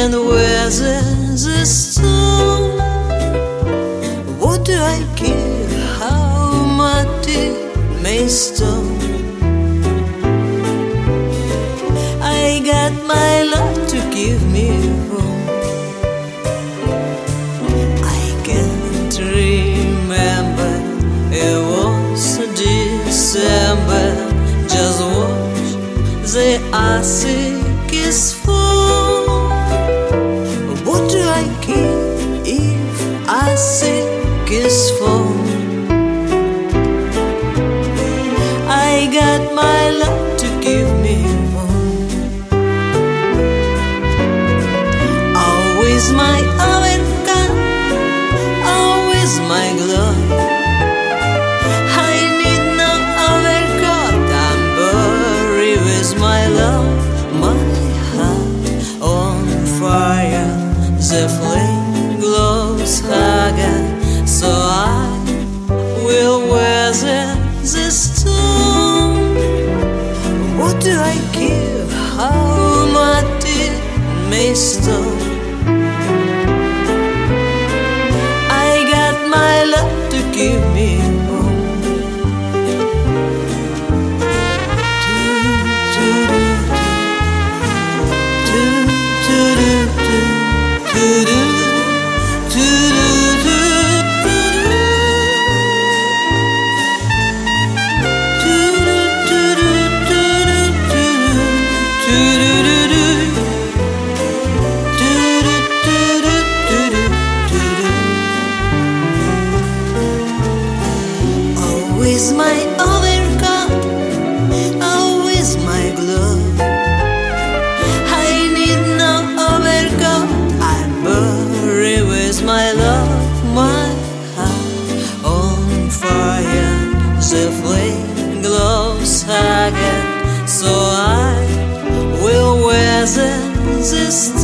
can weather the storm. What do I care how much it may storm? I got my love to give me home. I can't remember, it was December. Just watch the Arctic is full. What do I care if Arctic is full? I got my love to give me home. Always my overcoat, always my glove. I need no overcoat, I'm buried with my love. My heart on fire, the flame glows higher, so I will weather the storm. What do I care how much it may storm? I got my love to give me home. Always my overcoat, always my glove. I need no overcoat, I'm buried with my love. My heart on fire, the flame glows higher, so I will weather the storm.